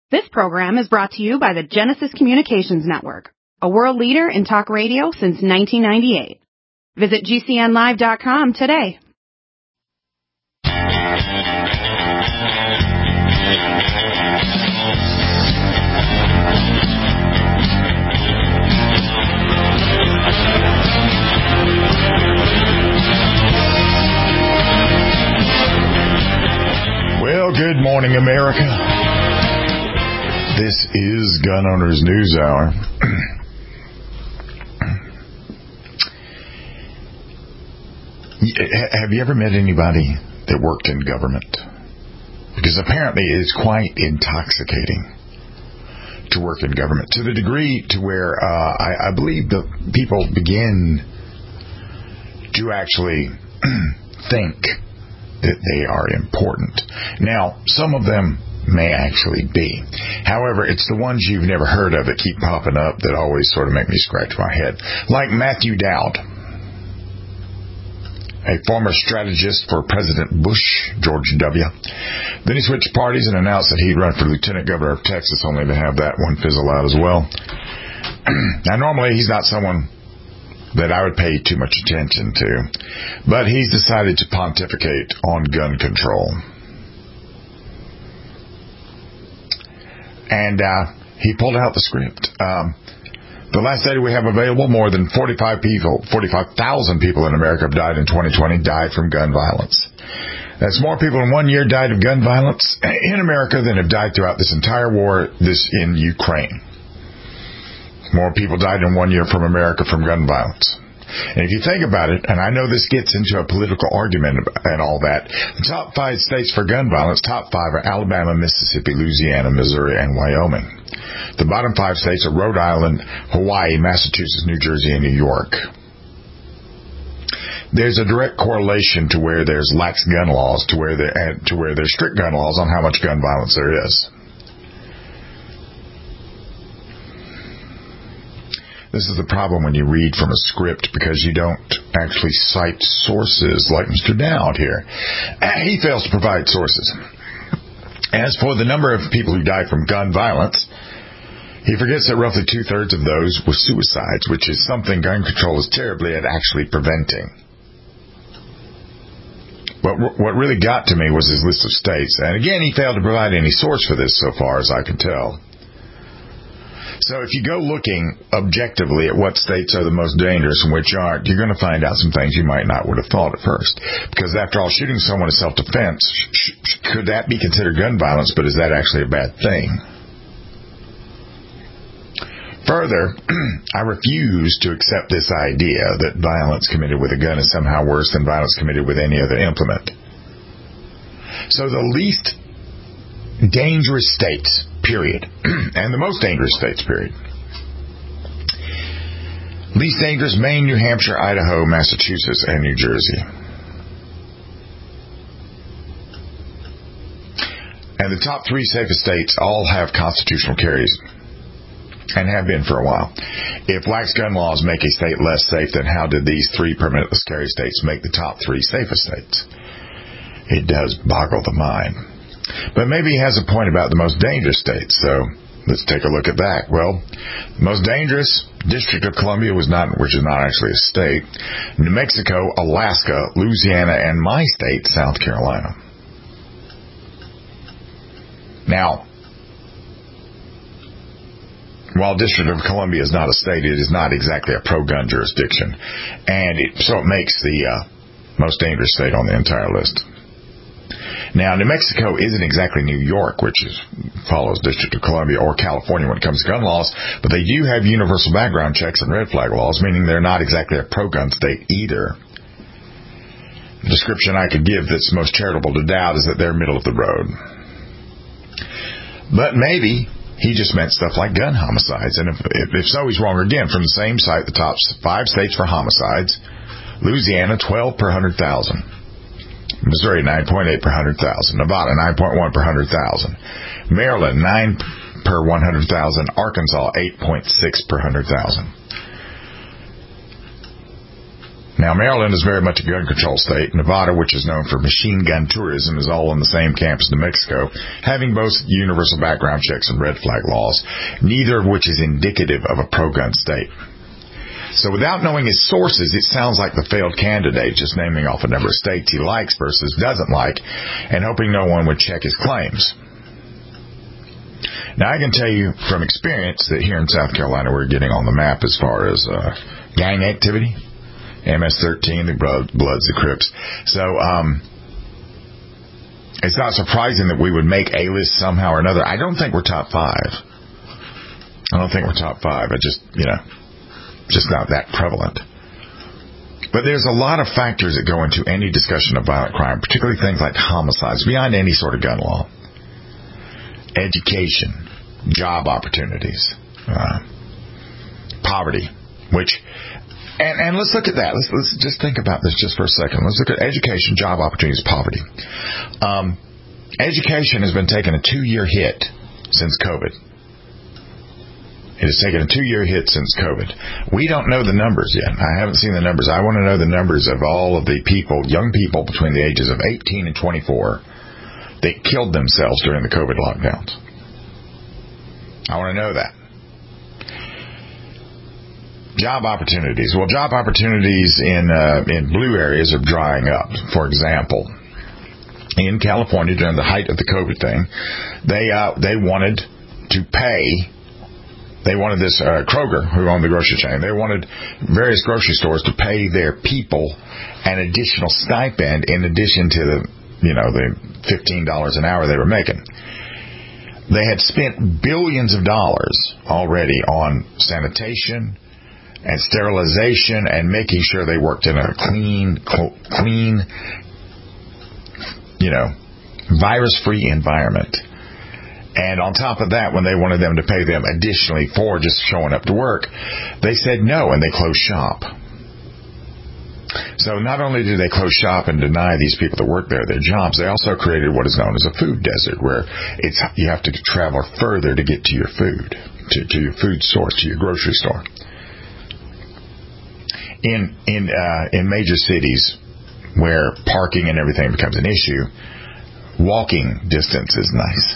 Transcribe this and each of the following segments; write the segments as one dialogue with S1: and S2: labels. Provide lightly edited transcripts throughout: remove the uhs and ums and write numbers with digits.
S1: This program is brought to you by the Genesis Communications Network, a world leader in talk radio since 1998. Visit GCNlive.com today.
S2: Well, good morning, America. This is Gun Owners News Hour. Have you ever met anybody that worked in government? Because apparently it's quite intoxicating to work in government, to the degree to where I believe the people begin to actually think that they are important. Now, some of them may actually be. However, it's the ones you've never heard of that keep popping up that always sort of make me scratch my head. Like Matthew Dowd, a former strategist for President Bush, George W. Then he switched parties and announced that he'd run for lieutenant governor of Texas, only to have that one fizzle out as well. Now, normally he's not someone that I would pay too much attention to, but he's decided to pontificate on gun control. And he pulled out the script. The last data we have available, more than 45,000 people in America have died in 2020, died from gun violence. That's more people in 1 year died of gun violence in America than have died throughout this entire war in Ukraine. More people died in 1 year from America from gun violence. And if you think about it, and I know this gets into a political argument and all that, the top 5 states for gun violence, top 5 are Alabama, Mississippi, Louisiana, Missouri, and Wyoming. The bottom 5 states are Rhode Island, Hawaii, Massachusetts, New Jersey, and New York. There's a direct correlation to where there's lax gun laws to where there's strict gun laws on how much gun violence there is. This is the problem when you read from a script, because you don't actually cite sources like Mr. Dowd here. He fails to provide sources. As for the number of people who died from gun violence, he forgets that roughly 2/3 of those were suicides, which is something gun control is terribly at actually preventing. But what really got to me was his list of states. And again, he failed to provide any source for this so far as I can tell. So if you go looking objectively at what states are the most dangerous and which aren't, you're going to find out some things you might not would have thought at first. Because after all, shooting someone is self-defense. Could that be considered gun violence, but is that actually a bad thing? Further, I refuse to accept this idea that violence committed with a gun is somehow worse than violence committed with any other implement. So the least dangerous states, period, and the most dangerous states, period. Least dangerous: Maine, New Hampshire, Idaho, Massachusetts, and New Jersey. And the top 3 safest states all have constitutional carries, and have been for a while. If lax gun laws make a state less safe, then how did these 3 permitless carry states make the top 3 safest states? It does boggle the mind. But maybe he has a point about the most dangerous states, so let's take a look at that. Well, the most dangerous, District of Columbia, which is not actually a state, New Mexico, Alaska, Louisiana, and my state, South Carolina. Now, while District of Columbia is not a state, it is not exactly a pro-gun jurisdiction, and so it makes the most dangerous state on the entire list. Now, New Mexico isn't exactly New York, which follows District of Columbia, or California when it comes to gun laws, but they do have universal background checks and red flag laws, meaning they're not exactly a pro-gun state either. The description I could give that's most charitable to Dowd is that they're middle of the road. But maybe he just meant stuff like gun homicides, and if so, he's wrong again. From the same site, the top 5 states for homicides: Louisiana, 12 per 100,000. Missouri, 9.8 per 100,000. Nevada, 9.1 per 100,000. Maryland, 9 per 100,000. Arkansas, 8.6 per 100,000. Now, Maryland is very much a gun control state. Nevada, which is known for machine gun tourism, is all on the same campus as New Mexico, having both universal background checks and red flag laws, neither of which is indicative of a pro-gun state. So without knowing his sources, it sounds like the failed candidate, just naming off a number of states he likes versus doesn't like, and hoping no one would check his claims. Now, I can tell you from experience that here in South Carolina, we're getting on the map as far as gang activity. MS-13, the Bloods, the Crips. So it's not surprising that we would make a list somehow or another. I don't think we're top 5. I just, just not that prevalent. But there's a lot of factors that go into any discussion of violent crime, particularly things like homicides, beyond any sort of gun law. Education, job opportunities, poverty, which... And let's look at that. Let's just think about this just for a second. Let's look at education, job opportunities, poverty. Education has been taking a 2-year hit since COVID. It has taken a 2-year hit since COVID. We don't know the numbers yet. I haven't seen the numbers. I want to know the numbers of all of the people, young people between the ages of 18 and 24 that killed themselves during the COVID lockdowns. I want to know that. Job opportunities. Well, job opportunities in blue areas are drying up. For example, in California during the height of the COVID thing, they wanted to pay. They wanted this Kroger, who owned the grocery chain. They wanted various grocery stores to pay their people an additional stipend in addition to the $15 an hour they were making. They had spent billions of dollars already on sanitation and sterilization and making sure they worked in a clean, virus-free environment. And on top of that, when they wanted them to pay them additionally for just showing up to work, they said no, and they closed shop. So not only did they close shop and deny these people that work there their jobs, they also created what is known as a food desert, where you have to travel further to get to your food, to your food source, to your grocery store. In major cities where parking and everything becomes an issue, walking distance is nice.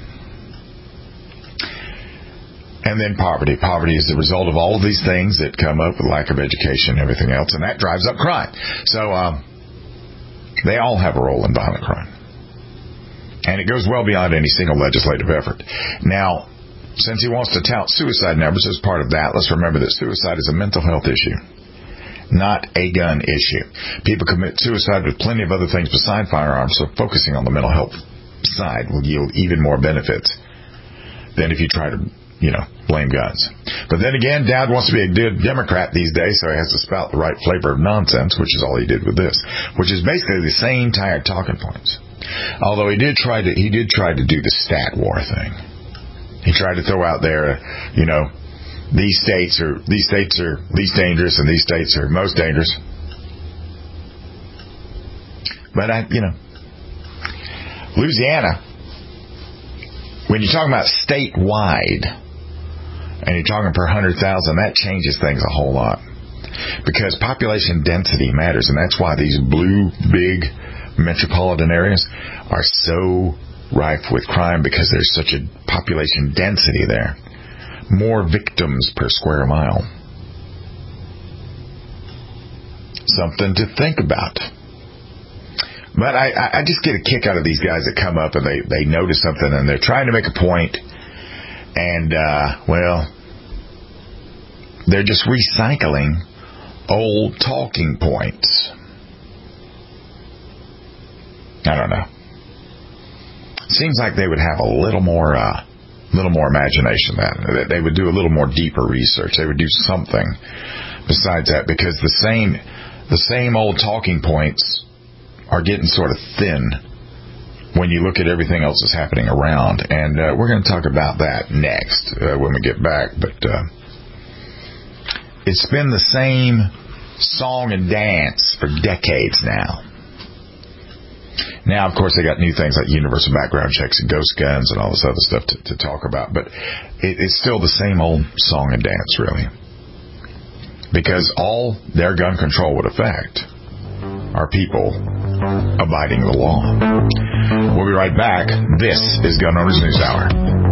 S2: And then poverty. Poverty is the result of all of these things that come up with lack of education and everything else, and that drives up crime. So they all have a role in violent crime. And it goes well beyond any single legislative effort. Now, since he wants to tout suicide numbers as part of that, let's remember that suicide is a mental health issue, not a gun issue. People commit suicide with plenty of other things besides firearms, so focusing on the mental health side will yield even more benefits than if you try to, blame guns. But then again, Dad wants to be a good Democrat these days, so he has to spout the right flavor of nonsense, which is all he did with this, which is basically the same tired talking points. Although he did try to do the stat war thing. He tried to throw out there, these states are least dangerous and these states are most dangerous. But Louisiana, when you're talking about statewide and you're talking per 100,000, that changes things a whole lot, because population density matters, and that's why these blue big metropolitan areas are so rife with crime, because there's such a population density there. More victims per square mile. Something to think about. But I just get a kick out of these guys that come up and they notice something and they're trying to make a point, and they're just recycling old talking points. I don't know. Seems like they would have a little more imagination that they would do a little more deeper research. They would do something besides that, because the same old talking points are getting sort of thin when you look at everything else that's happening around. And we're going to talk about that next when we get back. But it's been the same song and dance for decades now. Now, of course, they got new things like universal background checks and ghost guns and all this other stuff to talk about. But it's still the same old song and dance, really. because all their gun control would affect are people abiding the law. We'll be right back. This is Gun Owners News Hour.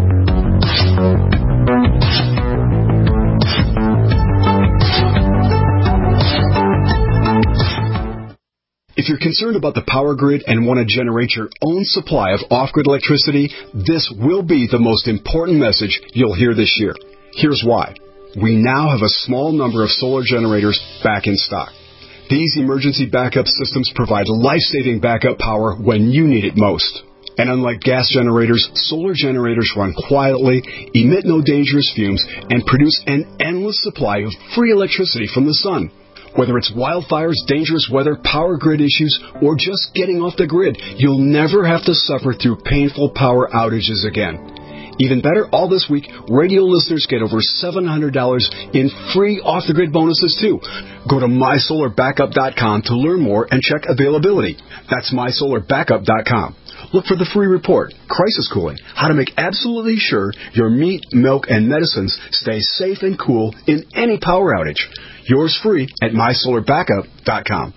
S3: If you're concerned about the power grid and want to generate your own supply of off-grid electricity, this will be the most important message you'll hear this year. Here's why. We now have a small number of solar generators back in stock. These emergency backup systems provide life-saving backup power when you need it most. And unlike gas generators, solar generators run quietly, emit no dangerous fumes, and produce an endless supply of free electricity from the sun. Whether it's wildfires, dangerous weather, power grid issues, or just getting off the grid, you'll never have to suffer through painful power outages again. Even better, all this week, radio listeners get over $700 in free off-the-grid bonuses, too. Go to MySolarBackup.com to learn more and check availability. That's MySolarBackup.com. Look for the free report, Crisis Cooling, how to make absolutely sure your meat, milk, and medicines stay safe and cool in any power outage. Yours free at MySolarBackup.com.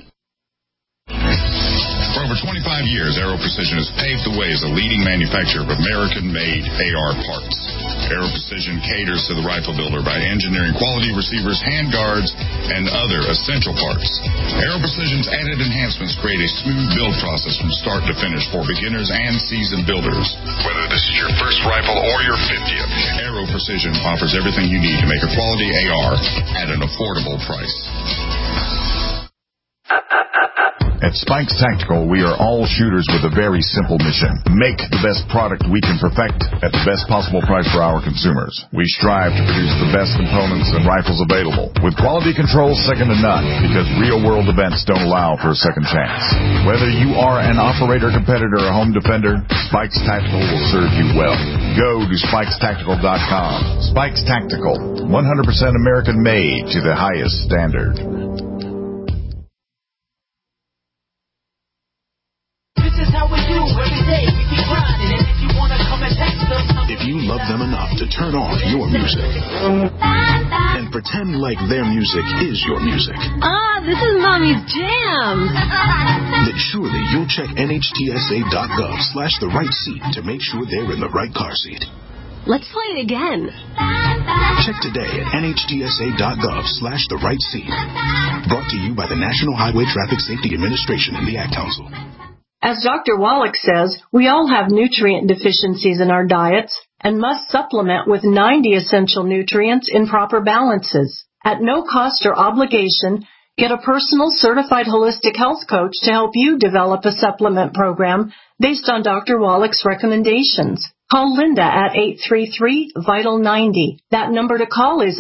S2: For over 25 years, Aero Precision has paved the way as a leading manufacturer of American-made AR parts. Aero Precision caters to the rifle builder by engineering quality receivers, handguards, and other essential parts. Aero Precision's added enhancements create a smooth build process from start to finish for beginners and seasoned builders. Whether this is your first rifle or your 50th, Aero Precision offers everything you need to make a quality AR at an affordable price. At Spikes Tactical, we are all shooters with a very simple mission. Make the best product we can perfect at the best possible price for our consumers. We strive to produce the best components and rifles available, with quality control second to none, because real-world events don't allow for a second chance. Whether you are an operator, competitor, or home defender, Spikes Tactical will serve you well. Go to SpikesTactical.com. Spikes Tactical, 100% American-made to the highest standard.
S4: If you love them enough to turn on your music and pretend like their music is your music.
S5: This is Mommy's jam.
S4: Then surely you'll check NHTSA.gov/the right seat to make sure they're in the right car seat.
S5: Let's play it again.
S4: Check today at NHTSA.gov/the right seat. Brought to you by the National Highway Traffic Safety Administration and the Ad Council.
S6: As Dr. Wallach says, we all have nutrient deficiencies in our diets and must supplement with 90 essential nutrients in proper balances. At no cost or obligation, get a personal certified holistic health coach to help you develop a supplement program based on Dr. Wallach's recommendations. Call Linda at 833-VITAL-90. That number to call is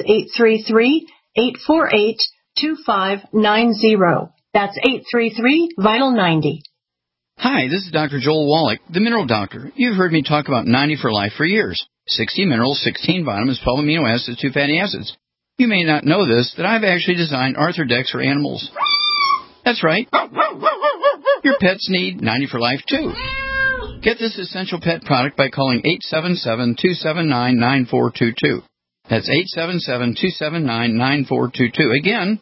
S6: 833-848-2590. That's 833-VITAL-90.
S7: Hi, this is Dr. Joel Wallach, the Mineral Doctor. You've heard me talk about 90 for Life for years. 60 minerals, 16 vitamins, 12 amino acids, 2 fatty acids. You may not know this, that I've actually designed Arthrodex for animals. That's right. Your pets need 90 for Life, too. Get this essential pet product by calling 877-279-9422. That's 877-279-9422. Again,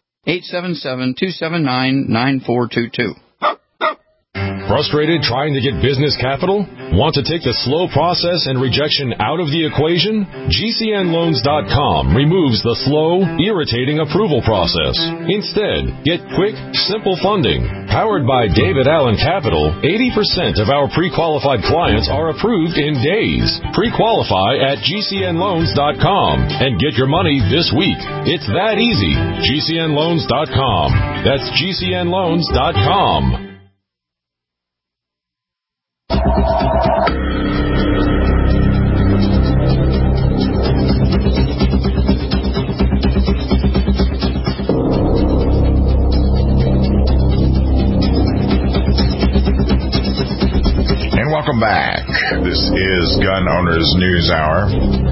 S7: 877-279-9422.
S8: Frustrated trying to get business capital? Want to take the slow process and rejection out of the equation? GCNLoans.com removes the slow, irritating approval process. Instead, get quick, simple funding. Powered by David Allen Capital, 80% of our pre-qualified clients are approved in days. Pre-qualify at GCNLoans.com and get your money this week. It's that easy. GCNLoans.com. That's GCNLoans.com.
S2: And welcome back. This is Gun Owners News Hour.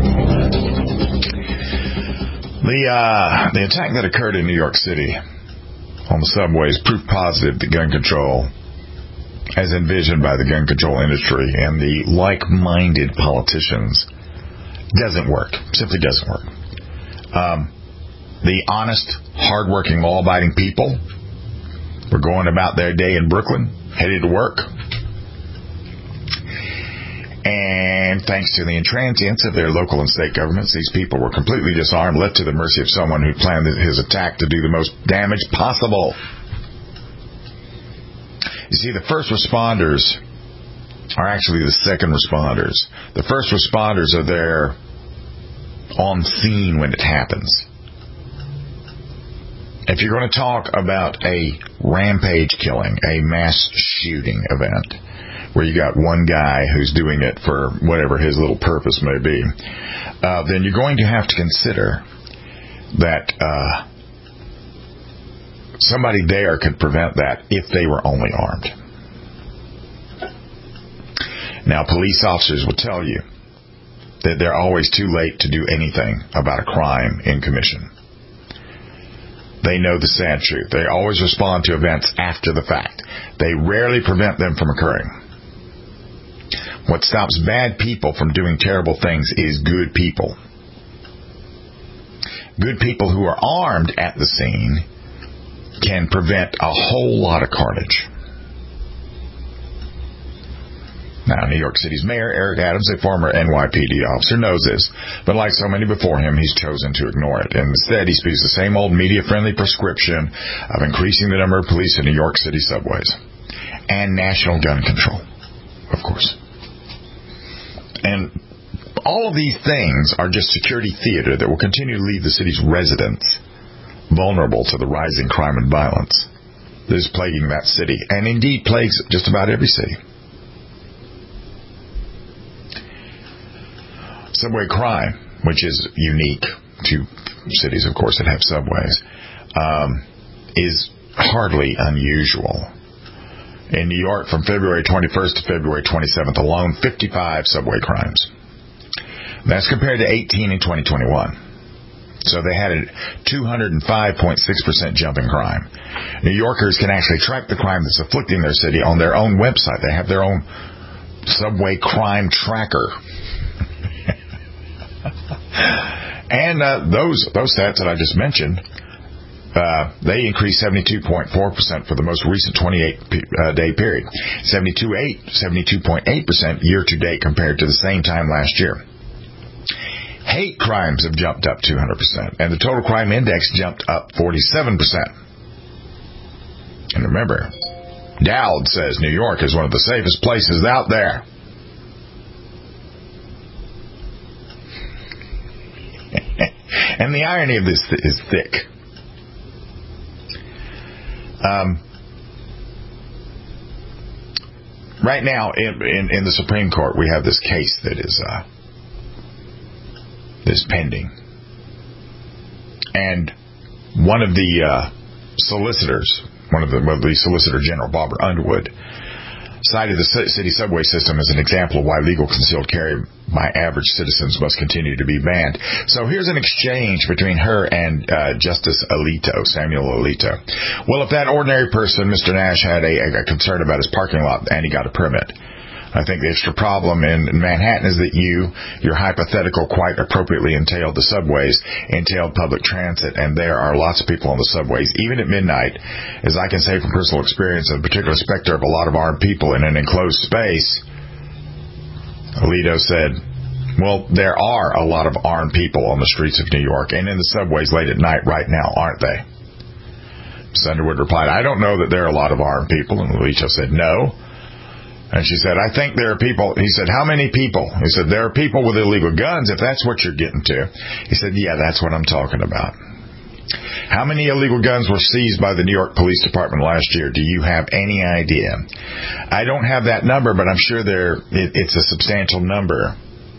S2: The attack that occurred in New York City on the subways proved positive that gun control, as envisioned by the gun control industry and the like-minded politicians, doesn't work. Simply doesn't work. the honest, hardworking, law-abiding people were going about their day in Brooklyn, headed to work. And thanks to the intransience of their local and state governments, these people were completely disarmed, left to the mercy of someone who planned his attack to do the most damage possible. You see, the first responders are actually the second responders. The first responders are there on scene when it happens. If you're going to talk about a rampage killing, a mass shooting event, where you got one guy who's doing it for whatever his little purpose may be, then you're going to have to consider that somebody there could prevent that if they were only armed. Now, police officers will tell you that they're always too late to do anything about a crime in commission. They know the sad truth. They always respond to events after the fact. They rarely prevent them from occurring. What stops bad people from doing terrible things is good people. Good people who are armed at the scene can prevent a whole lot of carnage. Now, New York City's mayor, Eric Adams, a former NYPD officer, knows this, but like so many before him, he's chosen to ignore it. And instead, he speaks the same old media-friendly prescription of increasing the number of police in New York City subways. And national gun control, of course. And all of these things are just security theater that will continue to leave the city's residents vulnerable to the rising crime and violence that is plaguing that city, and indeed plagues just about every city. Subway crime, which is unique to cities, of course, that have subways, is hardly unusual. In New York, from February 21st to February 27th alone, 55 subway crimes. That's compared to 18 in 2021. So they had a 205.6% jump in crime. New Yorkers can actually track the crime that's afflicting their city on their own website. They have their own subway crime tracker. And those stats that I just mentioned, they increased 72.4% for the most recent 28-day period, 72.8% year-to-date compared to the same time last year. Hate crimes have jumped up 200%, and the total crime index jumped up 47%. And remember, Dowd says New York is one of the safest places out there. And the irony of this is thick. Right now, in the Supreme Court, we have this case that is pending. And one of the solicitors, one of the Solicitor General, Barbara Underwood, cited the city subway system as an example of why legal concealed carry by average citizens must continue to be banned. So here's an exchange between her and Justice Alito, Samuel Alito. Well, if that ordinary person, Mr. Nash, had a concern about his parking lot and he got a permit, I think the extra problem in Manhattan is that your hypothetical quite appropriately entailed the subways, entailed public transit, and there are lots of people on the subways, even at midnight. As I can say from personal experience, in particular specter of a lot of armed people in an enclosed space, Alito said, well, there are a lot of armed people on the streets of New York and in the subways late at night right now, aren't they? Ms. Underwood replied, I don't know that there are a lot of armed people. And Alito said, no. And she said, I think there are people. He said, how many people? He said, there are people with illegal guns, if that's what you're getting to. He said, yeah, that's what I'm talking about. How many illegal guns were seized by the New York Police Department last year? Do you have any idea? I don't have that number, but I'm sure it's a substantial number.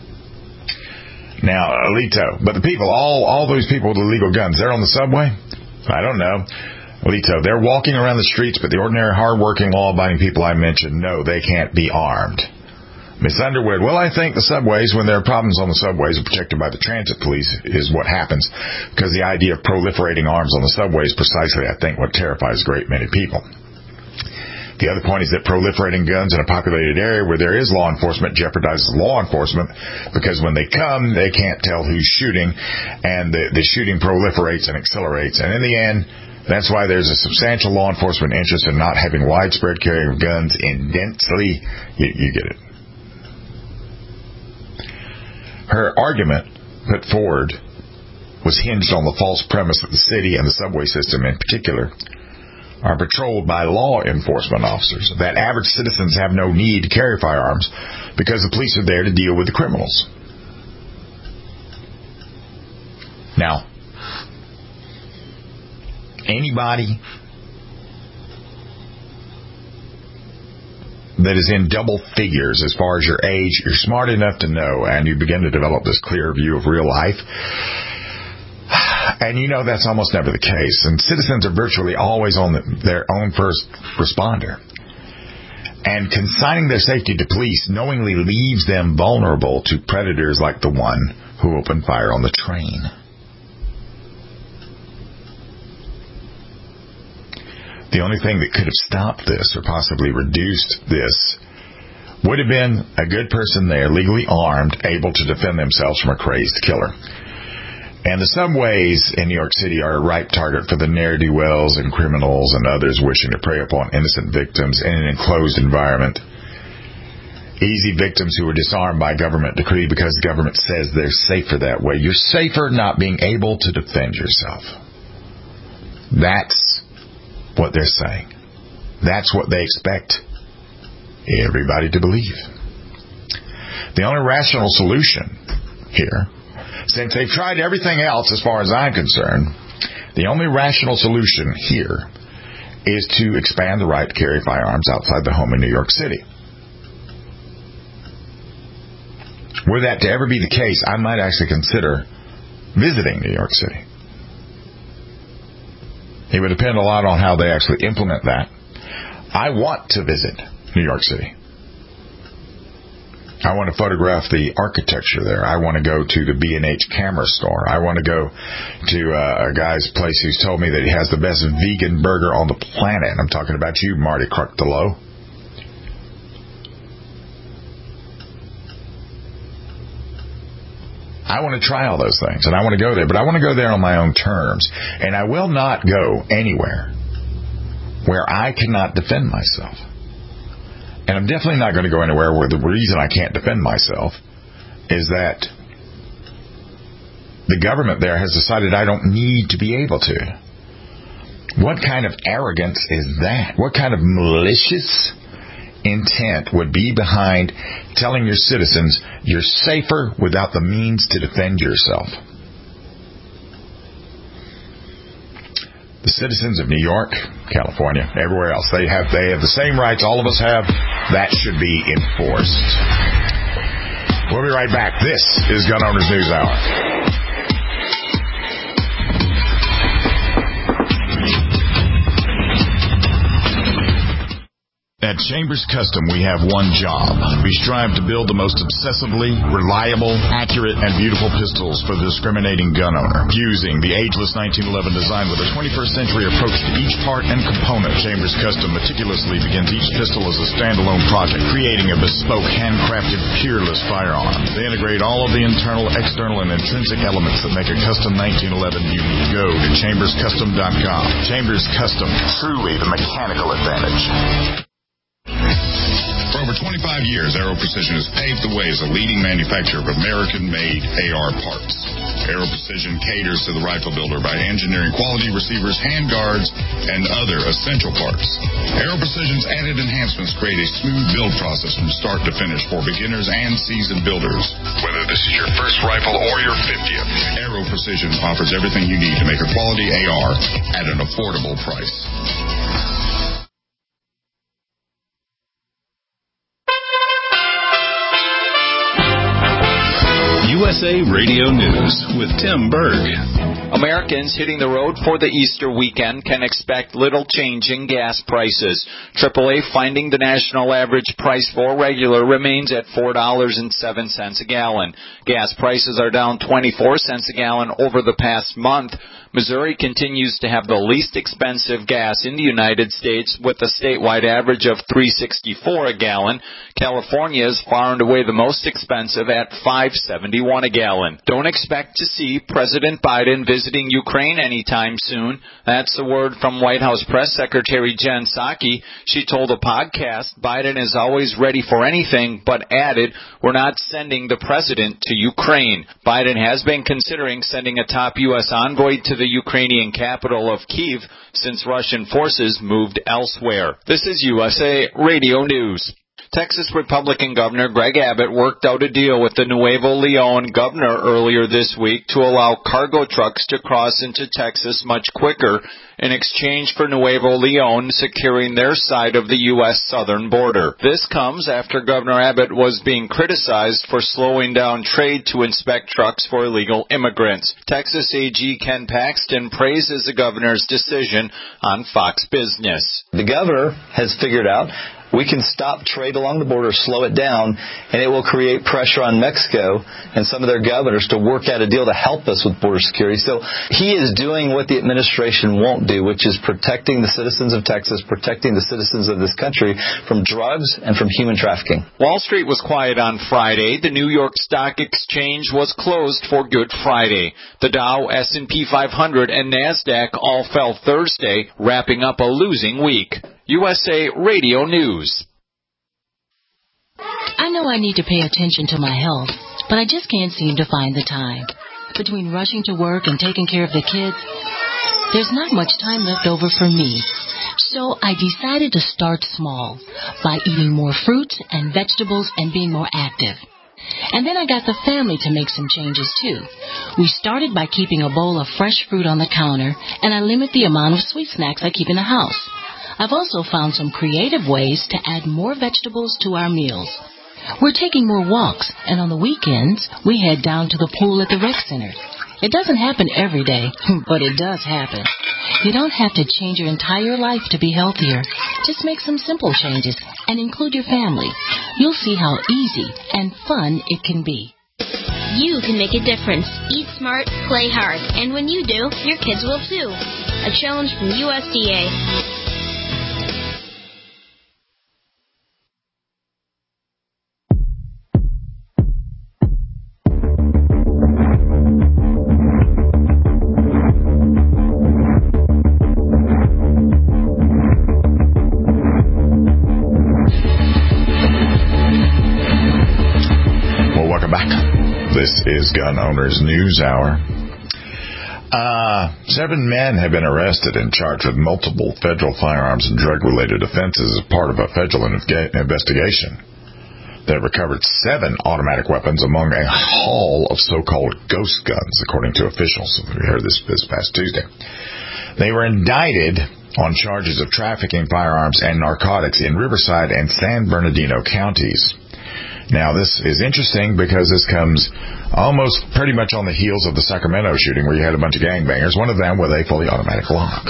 S2: Now, Alito, but the people, all those people with illegal guns, they're on the subway? I don't know. Alito, they're walking around the streets, but the ordinary, hard-working, law-abiding people I mentioned, no, they can't be armed. Ms. Underwood, well, I think the subways, when there are problems on the subways, are protected by the transit police, is what happens, because the idea of proliferating arms on the subways is precisely, I think, what terrifies a great many people. The other point is that proliferating guns in a populated area where there is law enforcement jeopardizes law enforcement because when they come, they can't tell who's shooting, and the shooting proliferates and accelerates. And in the end, that's why there's a substantial law enforcement interest in not having widespread carrying of guns in densely. You get it. Her argument put forward was hinged on the false premise that the city and the subway system in particular are patrolled by law enforcement officers, that average citizens have no need to carry firearms because the police are there to deal with the criminals. Now, anybody that is in double figures as far as your age, you're smart enough to know, and you begin to develop this clear view of real life. And you know that's almost never the case. And citizens are virtually always on their own first responder. And consigning their safety to police knowingly leaves them vulnerable to predators like the one who opened fire on the train. The only thing that could have stopped this or possibly reduced this would have been a good person there, legally armed, able to defend themselves from a crazed killer. And the subways in New York City are a ripe target for the ne'er-do-wells and criminals and others wishing to prey upon innocent victims in an enclosed environment. Easy victims who are disarmed by government decree because the government says they're safer that way. You're safer not being able to defend yourself. That's what they're saying. That's what they expect everybody to believe. The only rational solution here, since they've tried everything else as far as I'm concerned, the only rational solution here is to expand the right to carry firearms outside the home in New York City. Were that to ever be the case, I might actually consider visiting New York City. It would depend a lot on how they actually implement that. I want to visit New York City. I want to photograph the architecture there. I want to go to the B&H camera store. I want to go to a guy's place who's told me that he has the best vegan burger on the planet. I'm talking about you, Marty Croctolo. I want to try all those things, and I want to go there, but I want to go there on my own terms. And I will not go anywhere where I cannot defend myself. And I'm definitely not going to go anywhere where the reason I can't defend myself is that the government there has decided I don't need to be able to. What kind of arrogance is that? What kind of malicious intent would be behind telling your citizens you're safer without the means to defend yourself? The citizens of New York, California, everywhere else, they have the same rights all of us have. That should be enforced. We'll be right back. This is Gun Owners News Hour. At Chambers Custom, we have one job. We strive to build the most obsessively reliable, accurate, and beautiful pistols for the discriminating gun owner. Using the ageless 1911 design with a 21st century approach to each part and component, Chambers Custom meticulously begins each pistol as a standalone project, creating a bespoke, handcrafted, peerless firearm. They integrate all of the internal, external, and intrinsic elements that make a custom 1911 unique. Go to chamberscustom.com. Chambers Custom, truly the mechanical advantage.
S9: For over 25 years, Aero Precision has paved the way as a leading manufacturer of American-made AR parts. Aero Precision caters to the rifle builder by engineering quality receivers, handguards, and other essential parts. Aero Precision's added enhancements create a smooth build process from start to finish for beginners and seasoned builders. Whether this is your first rifle or your 50th, Aero Precision offers everything you need to make a quality AR at an affordable price.
S4: NHTSA Radio News with Tim Berg.
S10: Americans hitting the road for the Easter weekend can expect little change in gas prices. AAA finding the national average price for regular remains at $4.07 a gallon. Gas prices are down 24 cents a gallon over the past month. Missouri continues to have the least expensive gas in the United States with a statewide average of $3.64 a gallon. California is far and away the most expensive at $5.71 a gallon. Don't expect to see President Biden visiting Ukraine anytime soon. That's the word from White House Press Secretary Jen Psaki. She told a podcast Biden is always ready for anything, but added, "We're not sending the president to Ukraine." Biden has been considering sending a top U.S. envoy to the Ukrainian capital of Kyiv since Russian forces moved elsewhere. This is USA Radio News. Texas Republican Governor Greg Abbott worked out a deal with the Nuevo Leon governor earlier this week to allow cargo trucks to cross into Texas much quicker in exchange for Nuevo Leon securing their side of the U.S. southern border. This comes after Governor Abbott was being criticized for slowing down trade to inspect trucks for illegal immigrants. Texas AG Ken Paxton praises the governor's decision on Fox Business.
S11: The governor has figured out we can stop trade along the border, slow it down, and it will create pressure on Mexico and some of their governors to work out a deal to help us with border security. So he is doing what the administration won't do, which is protecting the citizens of Texas, protecting the citizens of this country from drugs and from human trafficking.
S10: Wall Street was quiet on Friday. The New York Stock Exchange was closed for Good Friday. The Dow, S&P 500, and NASDAQ all fell Thursday, wrapping up a losing week. USA Radio News.
S12: I know I need to pay attention to my health, but I just can't seem to find the time. Between rushing to work and taking care of the kids, there's not much time left over for me. So I decided to start small by eating more fruits and vegetables and being more active. And then I got the family to make some changes too. We started by keeping a bowl of fresh fruit on the counter, and I limit the amount of sweet snacks I keep in the house. I've also found some creative ways to add more vegetables to our meals. We're taking more walks, and on the weekends, we head down to the pool at the rec center. It doesn't happen every day, but it does happen. You don't have to change your entire life to be healthier. Just make some simple changes and include your family. You'll see how easy and fun it can be.
S13: You can make a difference. Eat smart, play hard, and when you do, your kids will too. A challenge from USDA.
S2: This is Gun Owners News Hour. 7 men have been arrested and charged with multiple federal firearms and drug-related offenses as part of a federal investigation. They recovered 7 automatic weapons among a haul of so-called ghost guns, according to officials. We heard this past Tuesday. They were indicted on charges of trafficking firearms and narcotics in Riverside and San Bernardino counties. Now, this is interesting because this comes almost pretty much on the heels of the Sacramento shooting where you had a bunch of gangbangers, one of them with a fully automatic lock.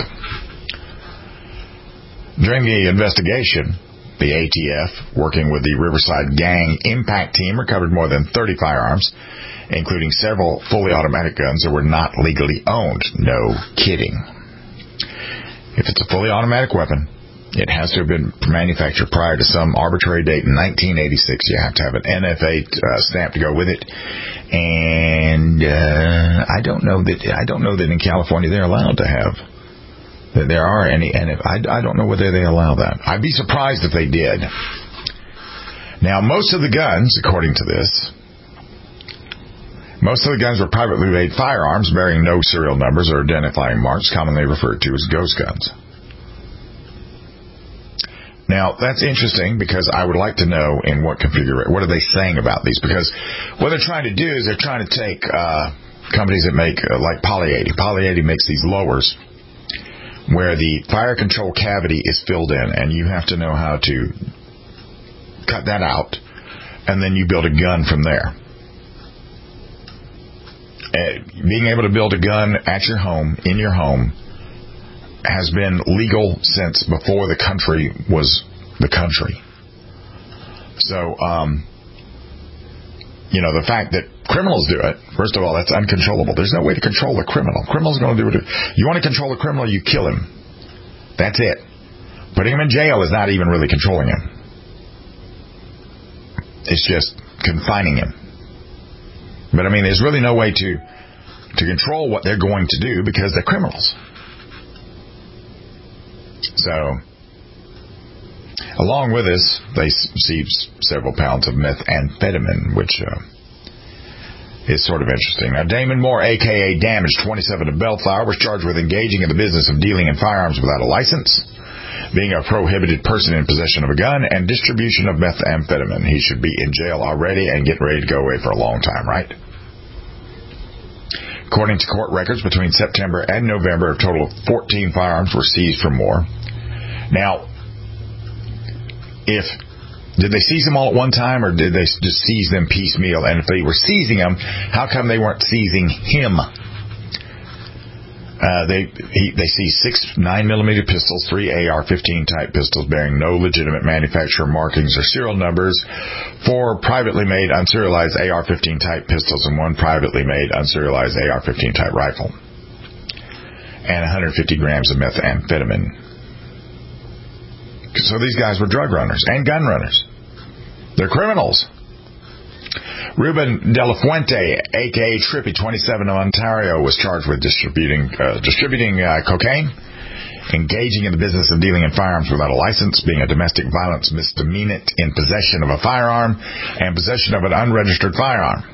S2: During the investigation, the ATF, working with the Riverside Gang Impact Team, recovered more than 30 firearms, including several fully automatic guns that were not legally owned. No kidding. If it's a fully automatic weapon, it has to have been manufactured prior to some arbitrary date in 1986. You have to have an NFA stamp to go with it, and I don't know that in California they're allowed to have. That there are any I don't know whether they allow that. I'd be surprised if they did. Now, most of the guns, according to this, most of the guns were privately made firearms bearing no serial numbers or identifying marks, commonly referred to as ghost guns. Now, that's interesting because I would like to know in what configuration, what are they saying about these? Because what they're trying to do is they're trying to take companies that make, like Poly-80. Poly-80 makes these lowers where the fire control cavity is filled in, and you have to know how to cut that out, and then you build a gun from there. being able to build a gun at your home, in your home, has been legal since before the country was the country. So, the fact that criminals do it, first of all, that's uncontrollable. There's no way to control a criminal. Criminal's going to do it. You want to control a criminal, you kill him. That's it. Putting him in jail is not even really controlling him. It's just confining him. But, there's really no way to control what they're going to do because they're criminals. So, along with this, they seized several pounds of methamphetamine, which is sort of interesting. Now, Damon Moore, a.k.a. Damage, 27 of Bellflower, was charged with engaging in the business of dealing in firearms without a license, being a prohibited person in possession of a gun, and distribution of methamphetamine. He should be in jail already and getting ready to go away for a long time, right? According to court records, between September and November, a total of 14 firearms were seized from Moore. Now, did they seize them all at one time, or did they just seize them piecemeal? And if they were seizing them, how come they weren't seizing him? They seized 6 9mm pistols, 3 AR-15 type pistols bearing no legitimate manufacturer markings or serial numbers, 4 privately made unserialized AR-15 type pistols, and 1 privately made unserialized AR-15 type rifle, and 150 grams of methamphetamine. So these guys were drug runners and gun runners. They're criminals. Ruben De La Fuente, a.k.a. Trippy, 27 of Ontario, was charged with distributing cocaine, engaging in the business of dealing in firearms without a license, being a domestic violence misdemeanor in possession of a firearm, and possession of an unregistered firearm.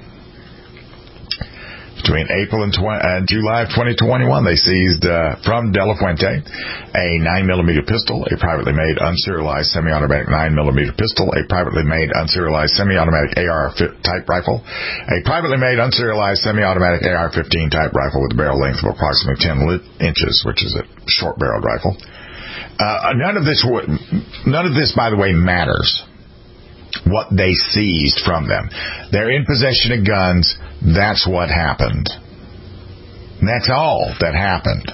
S2: Between April and July of 2021, they seized from De La Fuente a 9mm pistol, a privately made unserialized semi-automatic 9mm pistol, a privately made unserialized semi-automatic AR type rifle, a privately made unserialized semi-automatic AR-15 type rifle with a barrel length of approximately 10 inches, which is a short-barreled rifle. None of this, by the way, matters. What they seized from them. They're in possession of guns. That's what happened. That's all that happened.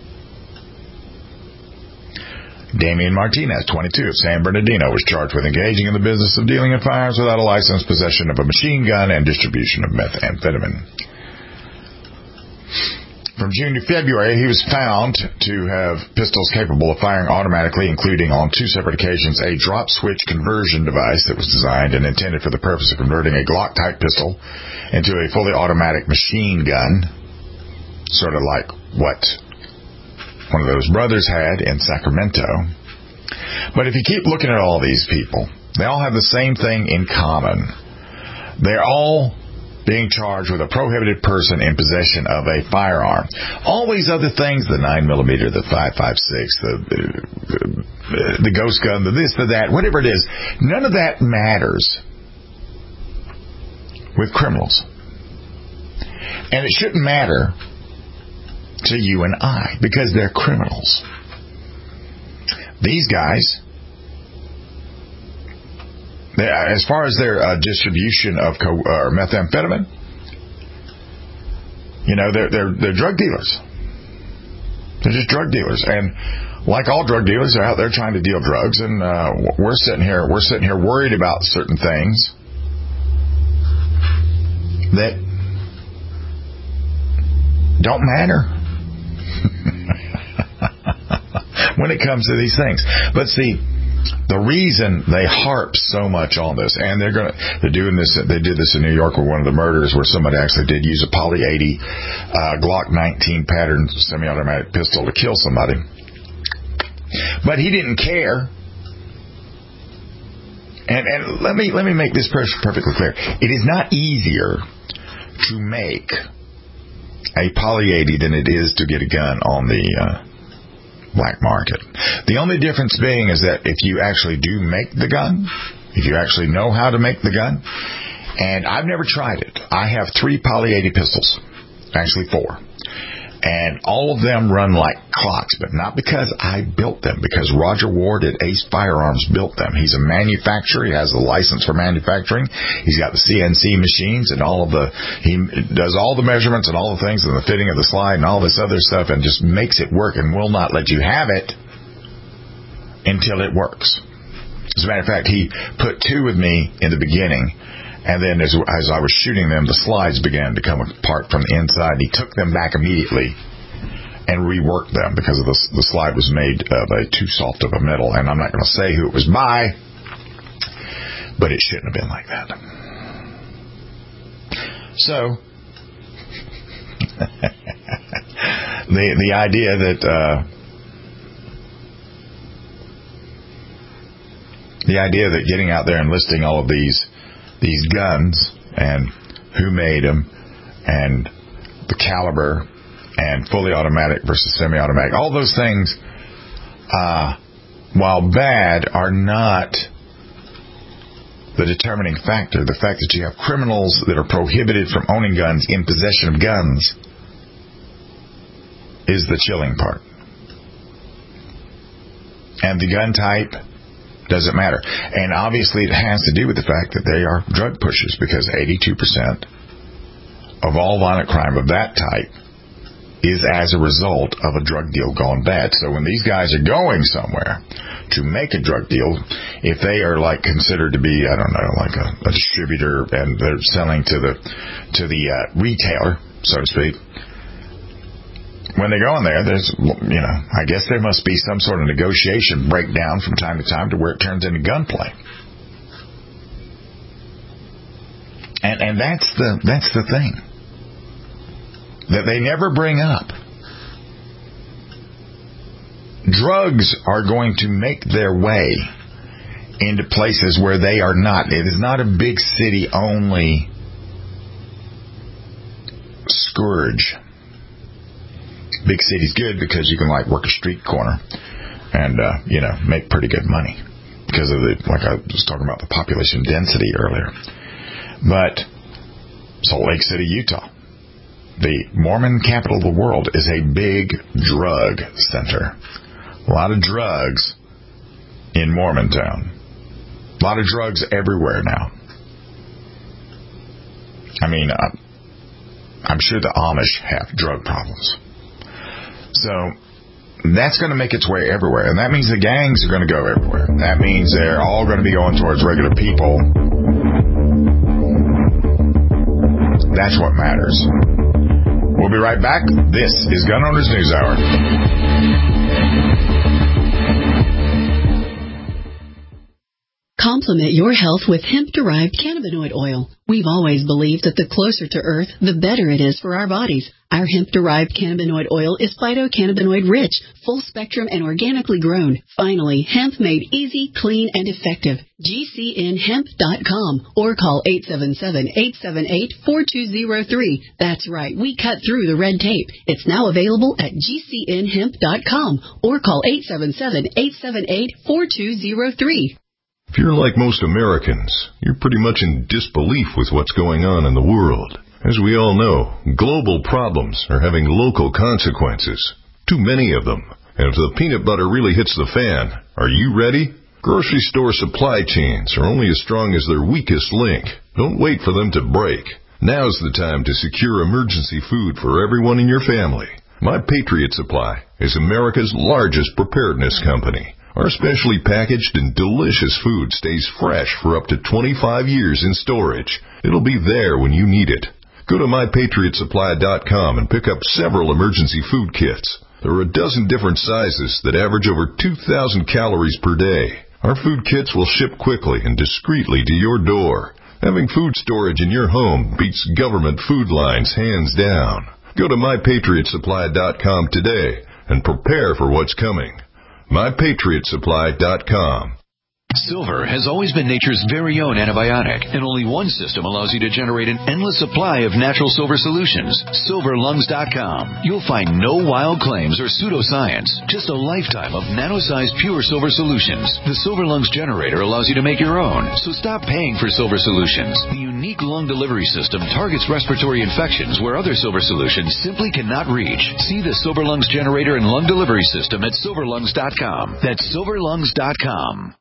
S2: Damian Martinez, 22, of San Bernardino, was charged with engaging in the business of dealing in firearms without a license, possession of a machine gun, and distribution of methamphetamine. From June to February, he was found to have pistols capable of firing automatically, including on 2 separate occasions a drop switch conversion device that was designed and intended for the purpose of converting a Glock-type pistol into a fully automatic machine gun, sort of like what one of those brothers had in Sacramento. But if you keep looking at all these people, they all have the same thing in common. They're all being charged with a prohibited person in possession of a firearm. All these other things, the 9mm, the 5.56, the ghost gun, the this, the that, whatever it is, none of that matters with criminals. And it shouldn't matter to you and I because they're criminals. These guys, as far as their distribution of methamphetamine, they're drug dealers. They're just drug dealers, and like all drug dealers, they're out there trying to deal drugs. And we're sitting here worried about certain things that don't matter when it comes to these things. But see, the reason they harp so much on this, and they're doing this. They did this in New York with one of the murders where somebody actually did use a Poly 80 Glock 19 pattern semi-automatic pistol to kill somebody, but he didn't care. And let me make this perfectly clear. It is not easier to make a Poly 80 than it is to get a gun on the black market. The only difference being is that if you actually do make the gun, if you actually know how to make the gun, and I've never tried it. I have 3 Poly 80 pistols, actually 4. And all of them run like clocks, but not because I built them, because Roger Ward at Ace Firearms built them. He's a manufacturer. He has a license for manufacturing. He's got the CNC machines and he does all the measurements and all the things and the fitting of the slide and all this other stuff and just makes it work and will not let you have it until it works. As a matter of fact, he put 2 with me in the beginning. And then as I was shooting them, the slides began to come apart from the inside. He took them back immediately and reworked them because of the slide was made of too soft of a metal. And I'm not going to say who it was by, but it shouldn't have been like that. So, the idea that getting out there and listing all of these guns and who made them and the caliber and fully automatic versus semi-automatic, all those things, while bad, are not the determining factor. The fact that you have criminals that are prohibited from owning guns in possession of guns is the chilling part. And the gun type doesn't matter. And obviously it has to do with the fact that they are drug pushers, because 82% of all violent crime of that type is as a result of a drug deal gone bad. So when these guys are going somewhere to make a drug deal, if they are like considered to be, I don't know, like a distributor and they're selling to the retailer, so to speak, when they go in there, there's, I guess there must be some sort of negotiation breakdown from time to time to where it turns into gunplay. And that's the thing that they never bring up. Drugs are going to make their way into places where they are not. It is not a big city only scourge. Big city's good because you can work a street corner and make pretty good money because of like I was talking about the population density earlier. But Salt Lake City, Utah, the Mormon capital of the world, is a big drug center. A lot of drugs in Mormontown. A lot of drugs everywhere now. I mean, I'm sure the Amish have drug problems. So that's going to make its way everywhere. And that means the gangs are going to go everywhere. That means they're all going to be going towards regular people. That's what matters. We'll be right back. This is Gun Owners News Hour.
S14: Complement your health with hemp-derived cannabinoid oil. We've always believed that the closer to Earth, the better it is for our bodies. Our hemp-derived cannabinoid oil is phytocannabinoid rich, full spectrum, and organically grown. Finally, hemp made easy, clean, and effective. GCNhemp.com or call 877-878-4203. That's right, we cut through the red tape. It's now available at GCNhemp.com or call 877-878-4203.
S15: If you're like most Americans, you're pretty much in disbelief with what's going on in the world. As we all know, global problems are having local consequences. Too many of them. And if the peanut butter really hits the fan, are you ready? Grocery store supply chains are only as strong as their weakest link. Don't wait for them to break. Now's the time to secure emergency food for everyone in your family. My Patriot Supply is America's largest preparedness company. Our specially packaged and delicious food stays fresh for up to 25 years in storage. It'll be there when you need it. Go to MyPatriotSupply.com and pick up several emergency food kits. There are a dozen different sizes that average over 2,000 calories per day. Our food kits will ship quickly and discreetly to your door. Having food storage in your home beats government food lines hands down. Go to MyPatriotSupply.com today and prepare for what's coming. MyPatriotSupply.com.
S16: Silver has always been nature's very own antibiotic, and only one system allows you to generate an endless supply of natural silver solutions. SilverLungs.com. You'll find no wild claims or pseudoscience, just a lifetime of nano-sized pure silver solutions. The Silver Lungs generator allows you to make your own, so stop paying for silver solutions. The unique lung delivery system targets respiratory infections where other silver solutions simply cannot reach. See the Silver Lungs generator and lung delivery system at SilverLungs.com. That's SilverLungs.com.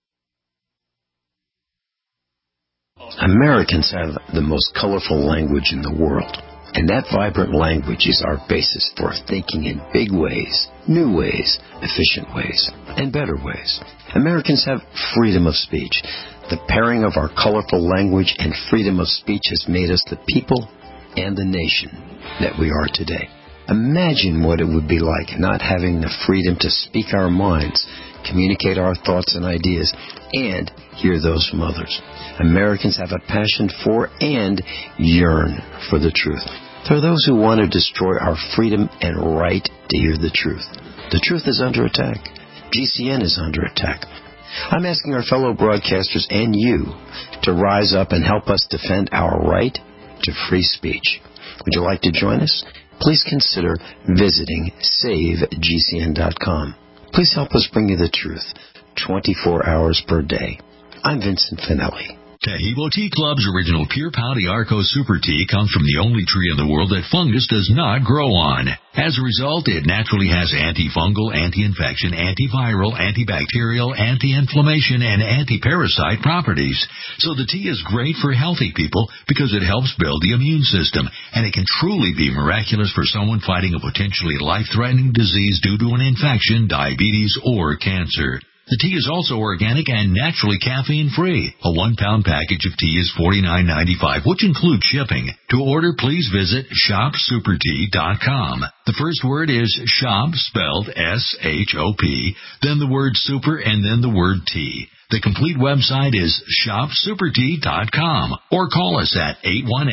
S17: Americans have the most colorful language in the world, and that vibrant language is our basis for thinking in big ways, new ways, efficient ways, and better ways. Americans have freedom of speech. The pairing of our colorful language and freedom of speech has made us the people and the nation that we are today. Imagine what it would be like not having the freedom to speak our minds, communicate our thoughts and ideas, and hear those from others. Americans have a passion for and yearn for the truth. There are those who want to destroy our freedom and right to hear the truth. The truth is under attack. GCN is under attack. I'm asking our fellow broadcasters and you to rise up and help us defend our right to free speech. Would you like to join us? Please consider visiting SaveGCN.com. Please help us bring you the truth 24 hours per day. I'm Vincent Finelli.
S18: Taheebo Tea Club's original Pure Pau Arco Super Tea comes from the only tree in the world that fungus does not grow on. As a result, it naturally has antifungal, anti-infection, antiviral, antibacterial, anti-inflammation, and anti-parasite properties. So the tea is great for healthy people because it helps build the immune system, and it can truly be miraculous for someone fighting a potentially life-threatening disease due to an infection, diabetes, or cancer. The tea is also organic and naturally caffeine-free. A 1-pound package of tea is $49.95, which includes shipping. To order, please visit ShopSuperTea.com. The first word is shop, spelled S-H-O-P, then the word super, and then the word tea. The complete website is ShopSuperTea.com, or call us at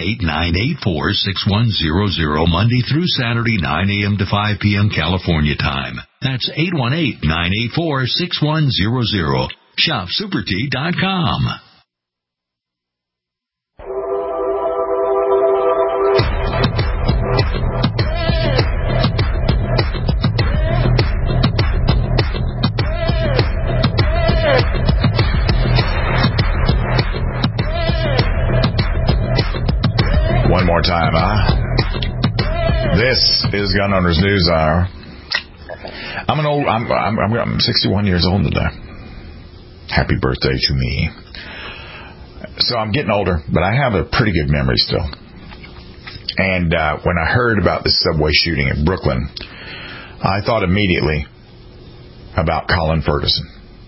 S18: 818-984-6100 Monday through Saturday, 9 a.m. to 5 p.m. California time. That's 818-984-6100. ShopSuperTea.com.
S2: One more time, This is Gun Owners News Hour. I'm 61 years old today. Happy birthday to me. So I'm getting older, but I have a pretty good memory still. And when I heard about this subway shooting in Brooklyn, I thought immediately about Colin Ferguson.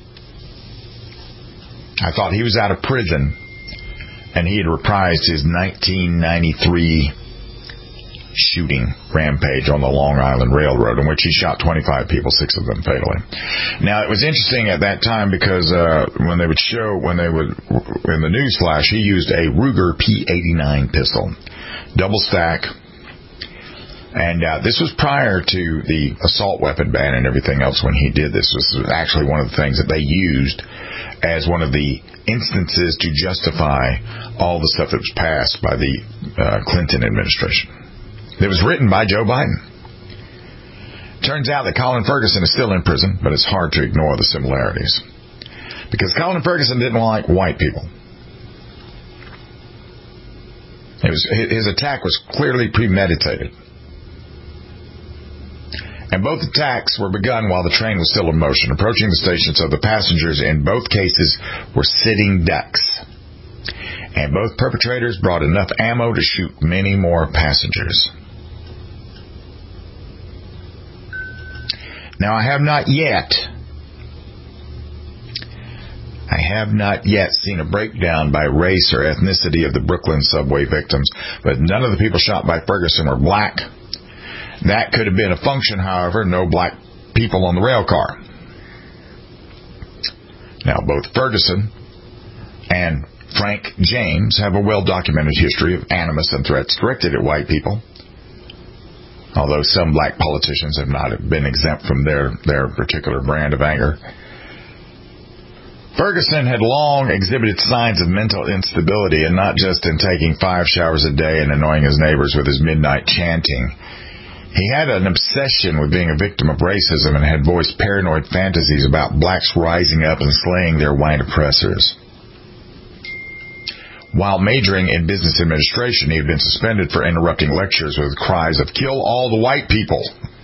S2: I thought he was out of prison and he had reprised his 1993 shooting rampage on the Long Island Railroad, in which he shot 25 people, 6 of them fatally. Now, it was interesting at that time because when they would in the news flash, he used a Ruger P89 pistol, double stack. And this was prior to the assault weapon ban and everything else when he did this. This was actually one of the things that they used as one of the instances to justify all the stuff that was passed by the Clinton administration. It was written by Joe Biden. Turns out that Colin Ferguson is still in prison, but it's hard to ignore the similarities. Because Colin Ferguson didn't like white people. His attack was clearly premeditated. And both attacks were begun while the train was still in motion, approaching the station, so the passengers in both cases were sitting ducks. And both perpetrators brought enough ammo to shoot many more passengers. Now, I have not yet seen a breakdown by race or ethnicity of the Brooklyn subway victims, but none of the people shot by Ferguson were black. That could have been a function, however, no black people on the rail car. Now, both Ferguson and Frank James have a well-documented history of animus and threats directed at white people, although some black politicians have not been exempt from their particular brand of anger. Ferguson had long exhibited signs of mental instability, and not just in taking 5 showers a day and annoying his neighbors with his midnight chanting. He had an obsession with being a victim of racism and had voiced paranoid fantasies about blacks rising up and slaying their white oppressors. While majoring in business administration, he had been suspended for interrupting lectures with cries of "Kill all the white people."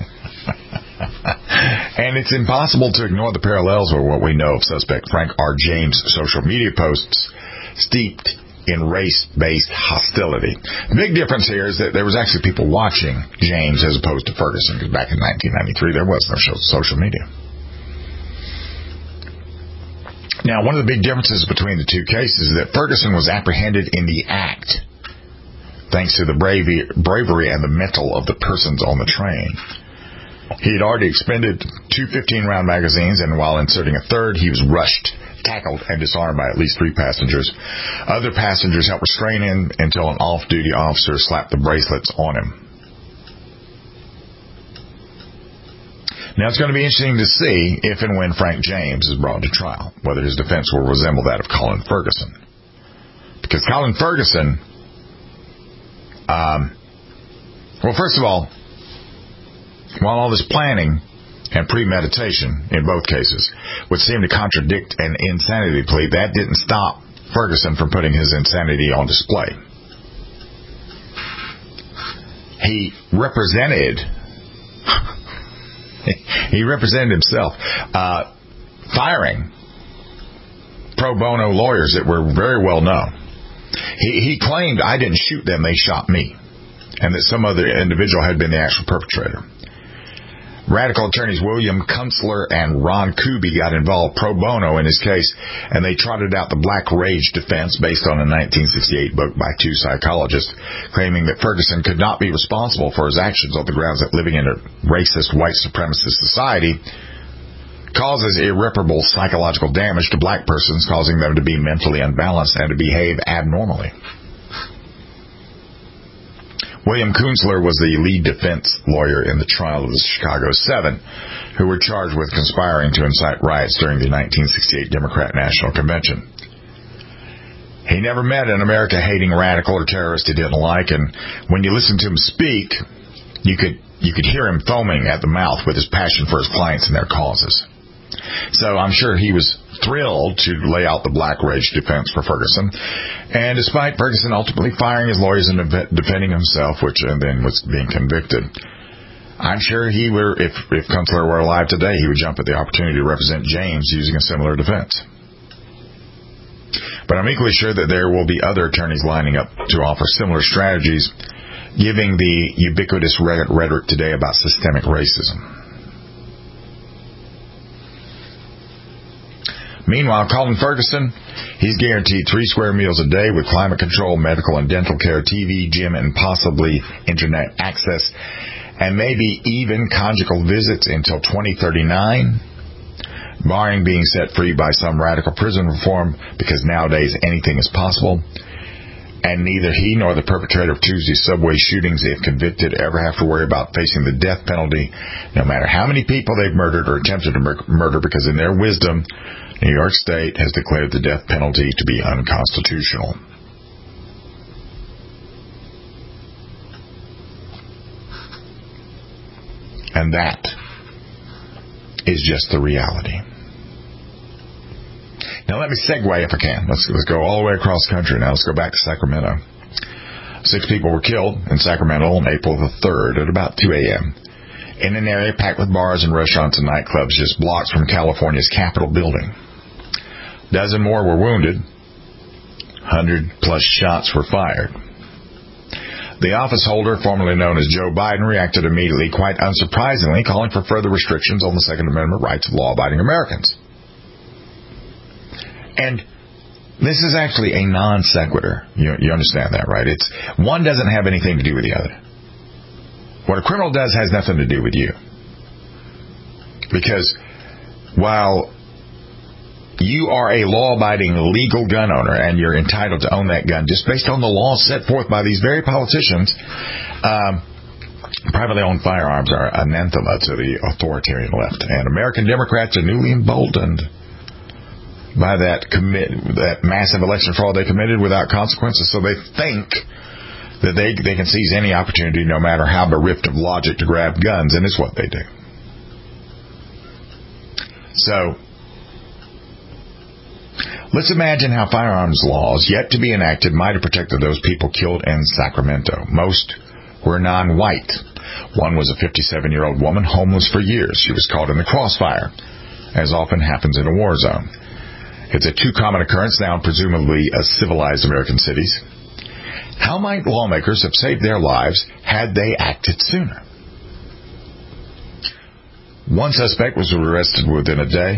S2: And it's impossible to ignore the parallels with what we know of suspect Frank R. James' social media posts steeped in race-based hostility. The big difference here is that there was actually people watching James as opposed to Ferguson, because back in 1993 there was no social media. Now, one of the big differences between the two cases is that Ferguson was apprehended in the act, thanks to the bravery and the mettle of the persons on the train. He had already expended 2 15-round magazines, and while inserting a third, he was rushed, tackled, and disarmed by at least 3 passengers. Other passengers helped restrain him until an off-duty officer slapped the bracelets on him. Now, it's going to be interesting to see if and when Frank James is brought to trial, whether his defense will resemble that of Colin Ferguson. Because Colin Ferguson, well, first of all, while all this planning and premeditation in both cases would seem to contradict an insanity plea, that didn't stop Ferguson from putting his insanity on display. He represented himself firing pro bono lawyers that were very well known. He claimed, "I didn't shoot them, they shot me," and that some other individual had been the actual perpetrator. Radical attorneys William Kunstler and Ron Kuby got involved pro bono in his case, and they trotted out the Black Rage defense based on a 1968 book by 2 psychologists, claiming that Ferguson could not be responsible for his actions on the grounds that living in a racist, white supremacist society causes irreparable psychological damage to black persons, causing them to be mentally unbalanced and to behave abnormally. William Kunstler was the lead defense lawyer in the trial of the Chicago 7, who were charged with conspiring to incite riots during the 1968 Democrat National Convention. He never met an America-hating radical or terrorist he didn't like, and when you listen to him speak, you could hear him foaming at the mouth with his passion for his clients and their causes. So I'm sure he was thrilled to lay out the Black Rage defense for Ferguson. And despite Ferguson ultimately firing his lawyers and defending himself, and then was being convicted, I'm sure if Kunstler were alive today, he would jump at the opportunity to represent James using a similar defense. But I'm equally sure that there will be other attorneys lining up to offer similar strategies, giving the ubiquitous rhetoric today about systemic racism. Meanwhile, Colin Ferguson, he's guaranteed 3 square meals a day with climate control, medical and dental care, TV, gym, and possibly internet access, and maybe even conjugal visits until 2039, barring being set free by some radical prison reform, because nowadays anything is possible. And neither he nor the perpetrator of Tuesday's subway shootings, if convicted, ever have to worry about facing the death penalty, no matter how many people they've murdered or attempted to murder, because in their wisdom, New York State has declared the death penalty to be unconstitutional. And that is just the reality. Now let me segue if I can. Let's go all the way across the country now. Let's go back to Sacramento. 6 people were killed in Sacramento on April the 3rd at about 2 a.m. in an area packed with bars and restaurants and nightclubs just blocks from California's Capitol building. A dozen more were wounded. 100-plus shots were fired. The office holder, formerly known as Joe Biden, reacted immediately, quite unsurprisingly, calling for further restrictions on the Second Amendment rights of law-abiding Americans. And this is actually a non sequitur. You understand that, right? One doesn't have anything to do with the other. What a criminal does has nothing to do with you. Because while you are a law-abiding legal gun owner and you're entitled to own that gun just based on the laws set forth by these very politicians, privately owned firearms are anathema to the authoritarian left. And American Democrats are newly emboldened by that massive election fraud they committed without consequences. So they think that they can seize any opportunity, no matter how bereft of logic, to grab guns, and it's what they do. So let's imagine how firearms laws yet to be enacted might have protected those people killed in Sacramento. Most were non-white. One was a 57-year-old woman, homeless for years. She was caught in the crossfire, as often happens in a war zone. It's a too common occurrence now in presumably civilized American cities. How might lawmakers have saved their lives had they acted sooner? One suspect was arrested within a day.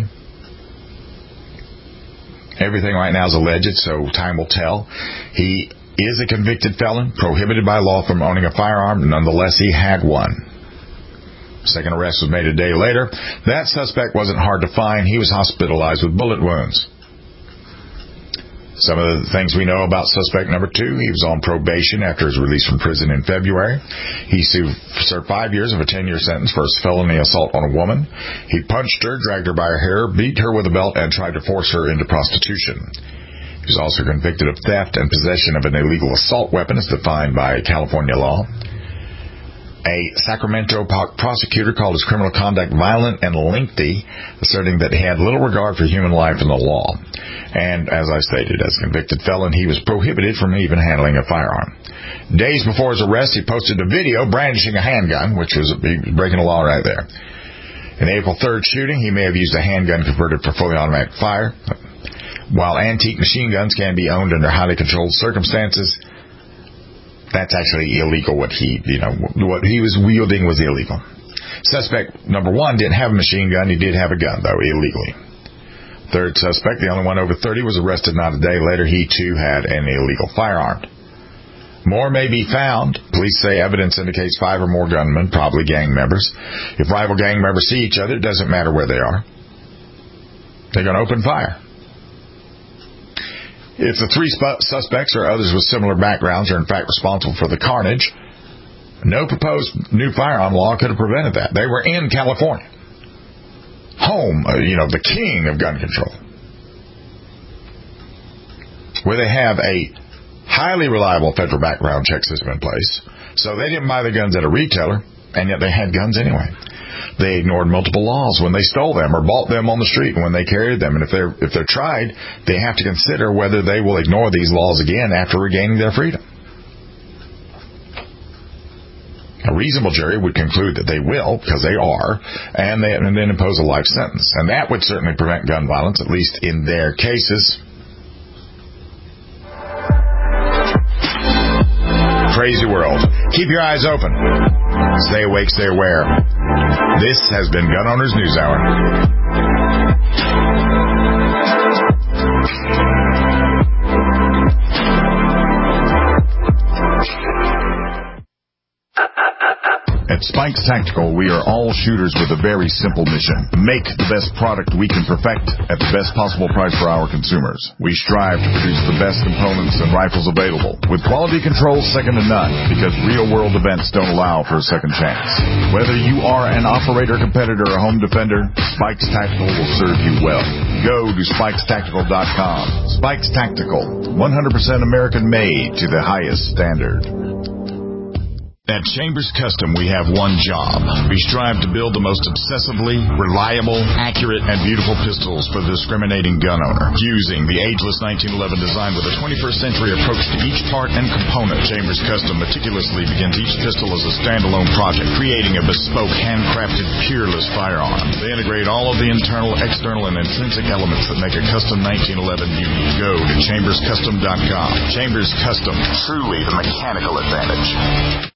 S2: Everything right now is alleged, so time will tell. He is a convicted felon, prohibited by law from owning a firearm. Nonetheless, he had one. Second arrest was made a day later. That suspect wasn't hard to find. He was hospitalized with bullet wounds. Some of the things we know about suspect number 2, he was on probation after his release from prison in February. He served 5 years of a 10-year sentence for his felony assault on a woman. He punched her, dragged her by her hair, beat her with a belt, and tried to force her into prostitution. He was also convicted of theft and possession of an illegal assault weapon as defined by California law. A Sacramento prosecutor called his criminal conduct violent and lengthy, asserting that he had little regard for human life and the law. And as I stated, as a convicted felon, he was prohibited from even handling a firearm. Days before his arrest, he posted a video brandishing a handgun, which was breaking the law right there. In the April 3rd shooting, he may have used a handgun converted for fully automatic fire. While antique machine guns can be owned under highly controlled circumstances, that's actually illegal. What he was wielding was illegal. Suspect number 1 didn't have a machine gun. He did have a gun, though, illegally. Third suspect, the only one over 30, was arrested not a day later. He, too, had an illegal firearm. More may be found. Police say evidence indicates 5 or more gunmen, probably gang members. If rival gang members see each other, it doesn't matter where they are. They're going to open fire. If the 3 suspects or others with similar backgrounds are in fact responsible for the carnage, no proposed new firearm law could have prevented that. They were in California, home, the king of gun control, where they have a highly reliable federal background check system in place. So they didn't buy the guns at a retailer, and yet they had guns anyway. They ignored multiple laws when they stole them or bought them on the street and when they carried them. And if they're tried, they have to consider whether they will ignore these laws again after regaining their freedom. A reasonable jury would conclude that they will, because they are, and then impose a life sentence. And that would certainly prevent gun violence, at least in their cases. Crazy world. Keep your eyes open. Stay awake, stay aware. This has been Gun Owners News Hour. At Spikes Tactical, we are all shooters with a very simple mission. Make the best product we can perfect at the best possible price for our consumers. We strive to produce the best components and rifles available, with quality control second to none, because real-world events don't allow for a second chance. Whether you are an operator, competitor, or home defender, Spikes Tactical will serve you well. Go to SpikesTactical.com. Spikes Tactical, 100% American-made to the highest standard. At Chambers Custom, we have one job. We strive to build the most obsessively reliable, accurate, and beautiful pistols for the discriminating gun owner. Using the ageless 1911 design with a 21st century approach to each part and component, Chambers Custom meticulously begins each pistol as a standalone project, creating a bespoke, handcrafted, peerless firearm. They integrate all of the internal, external, and intrinsic elements that make a custom 1911 unique. Go to ChambersCustom.com. Chambers Custom, truly the mechanical advantage.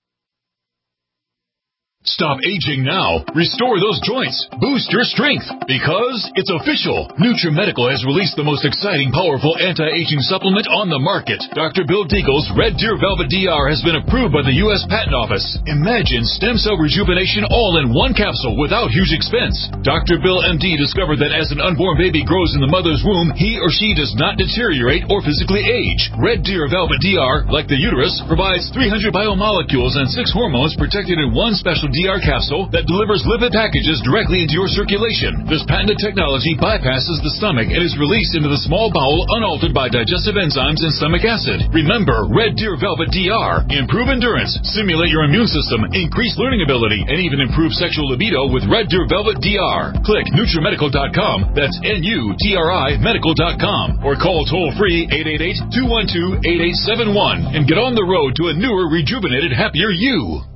S8: Stop aging now. Restore those joints. Boost your strength. Because it's official. NutriMedical has released the most exciting, powerful anti-aging supplement on the market. Dr. Bill Deagle's Red Deer Velvet DR has been approved by the U.S. Patent Office. Imagine stem cell rejuvenation all in one capsule without huge expense. Dr. Bill MD discovered that as an unborn baby grows in the mother's womb, he or she does not deteriorate or physically age. Red Deer Velvet DR, like the uterus, provides 300 biomolecules and 6 hormones protected in one special DR capsule that delivers lipid packages directly into your circulation. This patented technology bypasses the stomach and is released into the small bowel unaltered by digestive enzymes and stomach acid. Remember, Red Deer Velvet DR. Improve endurance, stimulate your immune system, increase learning ability, and even improve sexual libido with Red Deer Velvet DR. Click NutriMedical.com. That's NUTRI Medical.com. Or call toll-free 888-212-8871 and get on the road to a newer, rejuvenated, happier you.